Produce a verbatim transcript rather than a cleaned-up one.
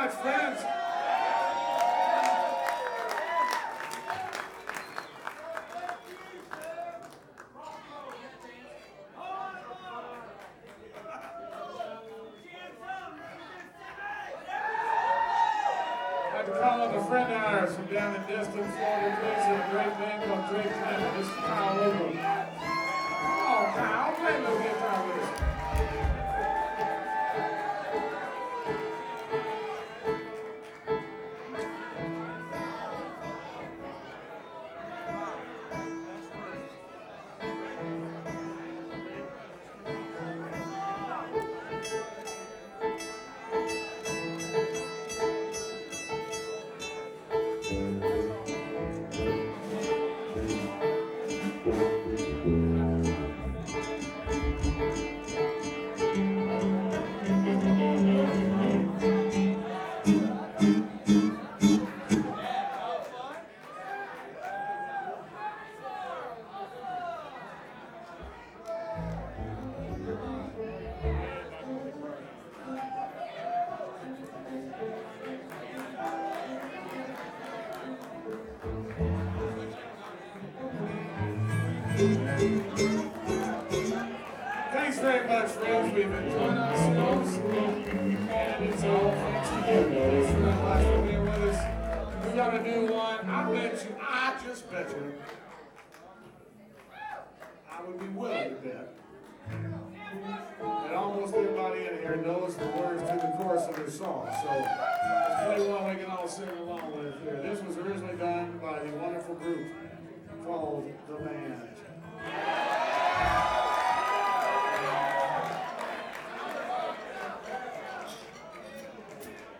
much, friends. I'd like to call up a friend of ours from down in distant Florida, plays in a great band called Drake Clement. This is Kyle Ogle. Oh, Kyle, play a little guitar with us. Thanks very much, friends. We've enjoyed ourselves. And it's all thanks to you guys for that last for being with us. We're going to do one. I bet you, I just bet you, I would be willing to bet that almost everybody in here knows the words to the chorus of their song. So